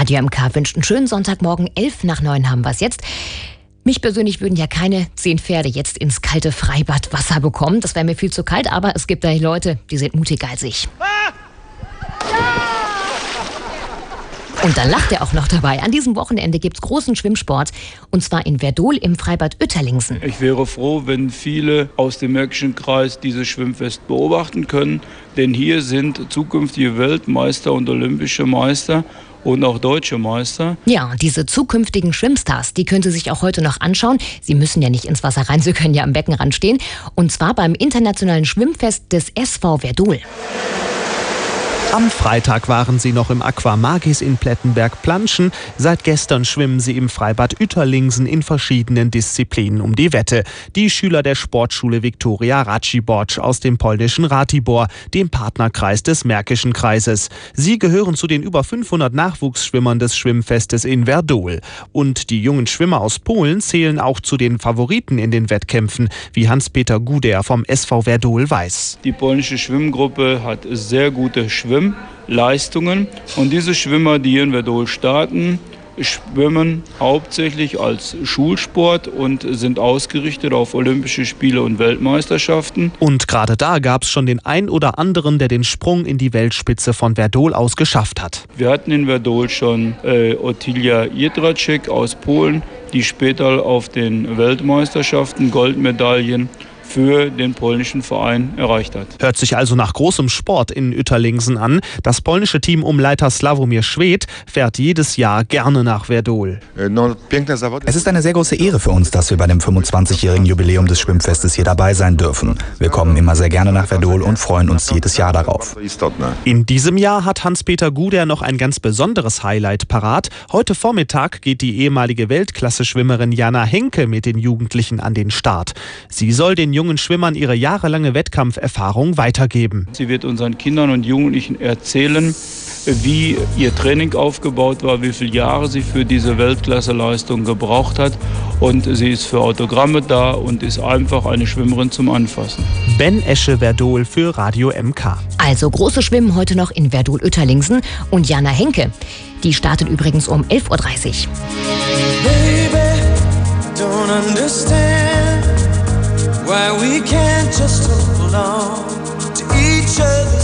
Radio MK wünscht einen schönen Sonntagmorgen. 8:55 haben wir es jetzt. Mich persönlich würden ja keine 10 Pferde jetzt ins kalte Freibadwasser bekommen. Das wäre mir viel zu kalt, aber es gibt da Leute, die sind mutiger als ich. Und dann lacht er auch noch dabei. An diesem Wochenende gibt's großen Schwimmsport. Und zwar in Werdohl im Freibad Uetterlingsen. Ich wäre froh, wenn viele aus dem Märkischen Kreis dieses Schwimmfest beobachten können. Denn hier sind zukünftige Weltmeister und olympische Meister und auch deutsche Meister. Ja, diese zukünftigen Schwimmstars, die können Sie sich auch heute noch anschauen. Sie müssen ja nicht ins Wasser rein, Sie können ja am Beckenrand stehen. Und zwar beim Internationalen Schwimmfest des SV Werdohl. Am Freitag waren sie noch im Aqua Magis in Plettenberg planschen. Seit gestern schwimmen sie im Freibad Uetterlingsen in verschiedenen Disziplinen um die Wette. Die Schüler der Sportschule Viktoria Raciborz aus dem polnischen Ratibor, dem Partnerkreis des Märkischen Kreises. Sie gehören zu den über 500 Nachwuchsschwimmern des Schwimmfestes in Werdohl. Und die jungen Schwimmer aus Polen zählen auch zu den Favoriten in den Wettkämpfen, wie Hans-Peter Guder vom SV Werdohl weiß. Die polnische Schwimmgruppe hat sehr gute Schwimmleistungen und diese Schwimmer, die hier in Werdohl starten, schwimmen hauptsächlich als Schulsport und sind ausgerichtet auf Olympische Spiele und Weltmeisterschaften. Und gerade da gab es schon den ein oder anderen, der den Sprung in die Weltspitze von Werdohl aus geschafft hat. Wir hatten in Werdohl schon Otilia Jedrzejczyk aus Polen, die später auf den Weltmeisterschaften Goldmedaillen für den polnischen Verein erreicht hat. Hört sich also nach großem Sport in Uetterlingsen an. Das polnische Team um Leiter Slawomir Schwed fährt jedes Jahr gerne nach Werdohl. Es ist eine sehr große Ehre für uns, dass wir bei dem 25-jährigen Jubiläum des Schwimmfestes hier dabei sein dürfen. Wir kommen immer sehr gerne nach Werdohl und freuen uns jedes Jahr darauf. In diesem Jahr hat Hans-Peter Guder noch ein ganz besonderes Highlight parat. Heute Vormittag geht die ehemalige Weltklasse-Schwimmerin Jana Henke mit den Jugendlichen an den Start. Sie soll den jungen Schwimmern ihre jahrelange Wettkampferfahrung weitergeben. Sie wird unseren Kindern und Jugendlichen erzählen, wie ihr Training aufgebaut war, wie viele Jahre sie für diese Weltklasseleistung gebraucht hat. Und sie ist für Autogramme da und ist einfach eine Schwimmerin zum Anfassen. Ben Esche, Werdohl für Radio MK. Also große Schwimmen heute noch in Werdohl Uetterlingsen. Und Jana Henke, die startet übrigens um 11:30 Uhr. Baby, don't understand why we can't just hold on to each other.